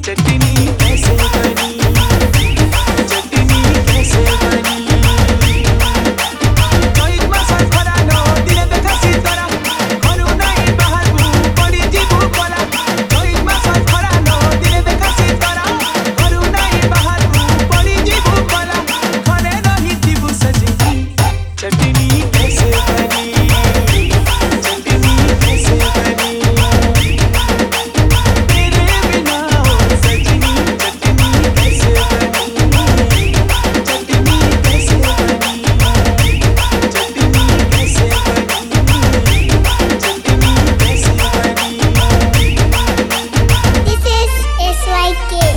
चटनी कैसे बनी, चटनी कैसे बनी। कई मास खरानो दिने देखा सीतरा, घरू नहीं बाहरु पड़ी जीवु पला। कई मास खरानो दिने देखा सीतरा, घरू नहीं बाहरु पड़ी जीवु पला। घरे रही जीवु सजनी, चटनी कैसे बनी, चटनी कैसे बनी। तेरे बिना हो सजनी, चटनी कैसे बनी, चटनी कैसे बनी, चटनी कैसे बनी, चटनी कैसे बनी। This is SYK.